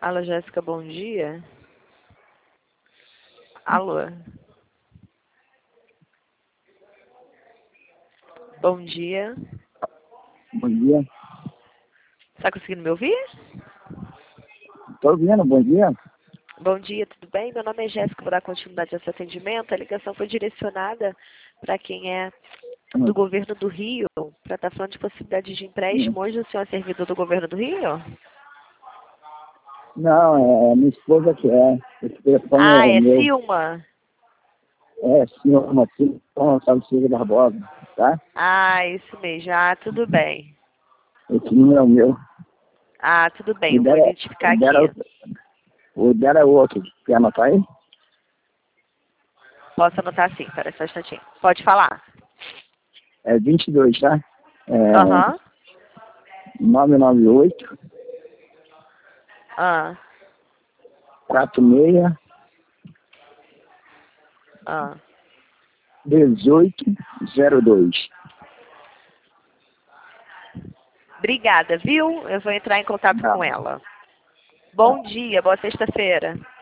Alô, Jéssica, bom dia. Alô. Bom dia. Bom dia. Está conseguindo me ouvir? Estou ouvindo, bom dia. Bom dia, tudo bem? Meu nome é Jéssica, vou dar continuidade a esse atendimento. A ligação foi direcionada para quem é do governo do Rio, para estar falando de possibilidade de empréstimo. Hoje o senhor é servidor do governo do Rio? Não, é minha esposa que é. Esse telefone Ah, é é meu. Silma? É, senhor Matheus Gonçalves Silva Barbosa, tá? Ah, isso mesmo. Ah, tudo bem. Esse número é o meu. Ah, tudo bem, O eu vou dela, identificar o aqui. dela, o dela é outro. Quer anotar aí? Posso anotar sim, espera só um instantinho. Pode falar. É 22, tá? É Aham. 998 Ah, 46 ah. 1802. Obrigada, viu? Eu vou entrar em contato Tá, com ela. tá. Bom dia, boa sexta-feira.